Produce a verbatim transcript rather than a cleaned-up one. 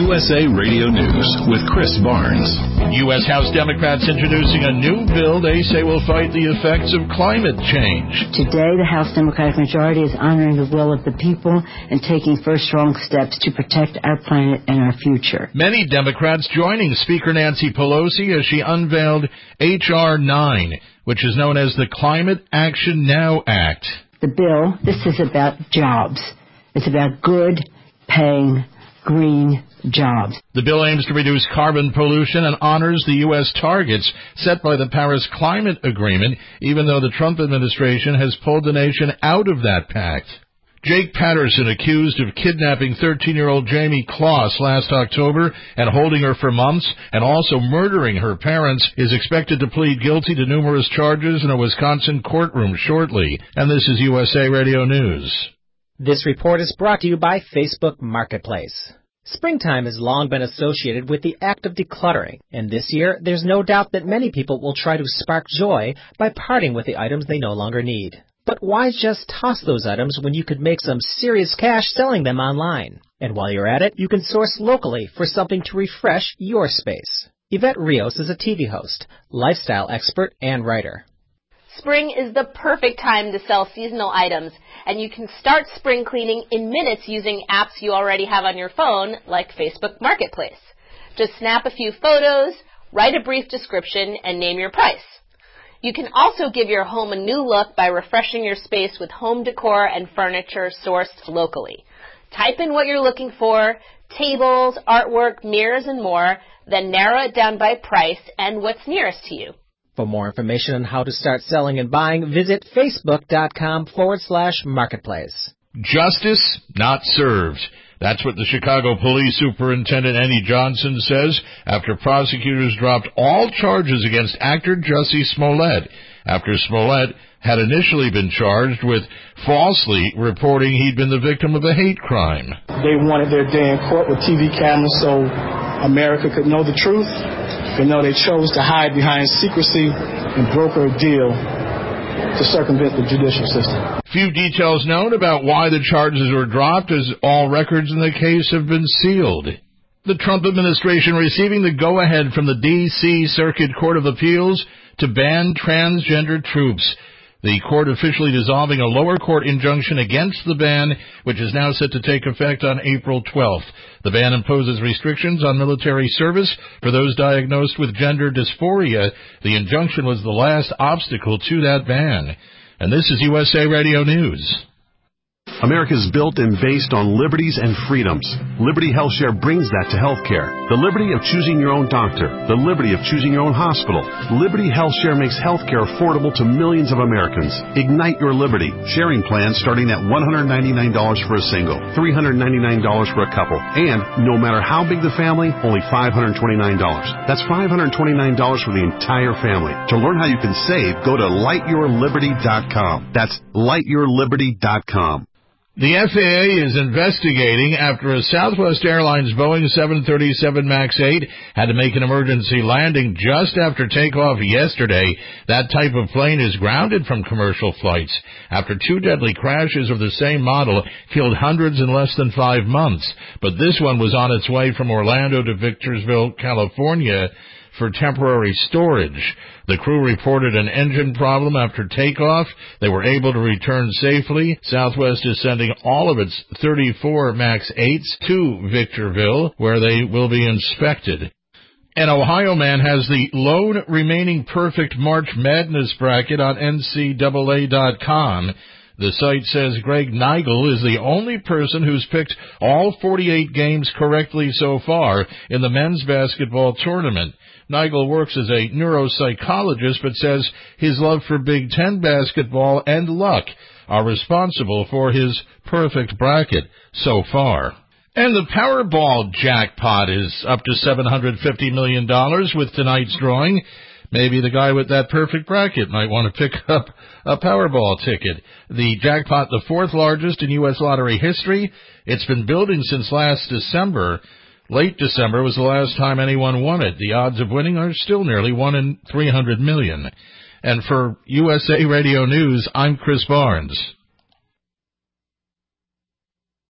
U S A Radio News with Chris Barnes. U S House Democrats introducing a new bill they say will fight the effects of climate change. Today, the House Democratic majority is honoring the will of the people and taking first strong steps to protect our planet and our future. Many Democrats joining Speaker Nancy Pelosi as she unveiled H R nine, which is known as the Climate Action Now Act. The bill, this is about jobs. It's about good, paying, green jobs. The bill aims to reduce carbon pollution and honors the U S targets set by the Paris Climate Agreement, even though the Trump administration has pulled the nation out of that pact. Jake Patterson, accused of kidnapping thirteen-year-old Jamie Kloss last October and holding her for months and also murdering her parents, is expected to plead guilty to numerous charges in a Wisconsin courtroom shortly. And this is U S A Radio News. This report is brought to you by Facebook Marketplace. Springtime has long been associated with the act of decluttering, and this year there's no doubt that many people will try to spark joy by parting with the items they no longer need. But why just toss those items when you could make some serious cash selling them online? And while you're at it, you can source locally for something to refresh your space. Yvette Rios is a T V host, lifestyle expert, and writer. Spring is the perfect time to sell seasonal items, and you can start spring cleaning in minutes using apps you already have on your phone, like Facebook Marketplace. Just snap a few photos, write a brief description, and name your price. You can also give your home a new look by refreshing your space with home decor and furniture sourced locally. Type in what you're looking for, tables, artwork, mirrors, and more, then narrow it down by price and what's nearest to you. For more information on how to start selling and buying, visit facebook.com forward slash marketplace. Justice not served. That's what the Chicago Police Superintendent Andy Johnson says after prosecutors dropped all charges against actor Jussie Smollett after Smollett had initially been charged with falsely reporting he'd been the victim of a hate crime. They wanted their day in court with T V cameras so America could know the truth. You know, they chose to hide behind secrecy and broker a deal to circumvent the judicial system. Few details known about why the charges were dropped, as all records in the case have been sealed. The Trump administration receiving the go-ahead from the D C Circuit Court of Appeals to ban transgender troops. The court officially dissolving a lower court injunction against the ban, which is now set to take effect on April twelfth. The ban imposes restrictions on military service for those diagnosed with gender dysphoria. The injunction was the last obstacle to that ban. And this is U S A Radio News. America is built and based on liberties and freedoms. Liberty HealthShare brings that to healthcare. The liberty of choosing your own doctor. The liberty of choosing your own hospital. Liberty HealthShare makes healthcare affordable to millions of Americans. Ignite your liberty. Sharing plans starting at one hundred ninety-nine dollars for a single, three hundred ninety-nine dollars for a couple, and no matter how big the family, only five hundred twenty-nine dollars. That's five hundred twenty-nine dollars for the entire family. To learn how you can save, go to light your liberty dot com. That's light your liberty dot com. The F A A is investigating after a Southwest Airlines Boeing seven thirty-seven MAX eight had to make an emergency landing just after takeoff yesterday. That type of plane is grounded from commercial flights after two deadly crashes of the same model killed hundreds in less than five months. But this one was on its way from Orlando to Victorville, California, for temporary storage. The crew reported an engine problem after takeoff. They were able to return safely. Southwest is sending all of its thirty-four MAX eights to Victorville, where they will be inspected. An Ohio man has the lone remaining perfect March Madness bracket on N C double A dot com. The site says Greg Nigel is the only person who's picked all forty-eight games correctly so far in the men's basketball tournament. Nigel works as a neuropsychologist, but says his love for Big Ten basketball and luck are responsible for his perfect bracket so far. And the Powerball jackpot is up to seven hundred fifty million dollars with tonight's drawing. Maybe the guy with that perfect bracket might want to pick up a Powerball ticket. The jackpot, the fourth largest in U S lottery history. It's been building since last December. Late December was the last time anyone won it. The odds of winning are still nearly one in three hundred million. And for U S A Radio News, I'm Chris Barnes.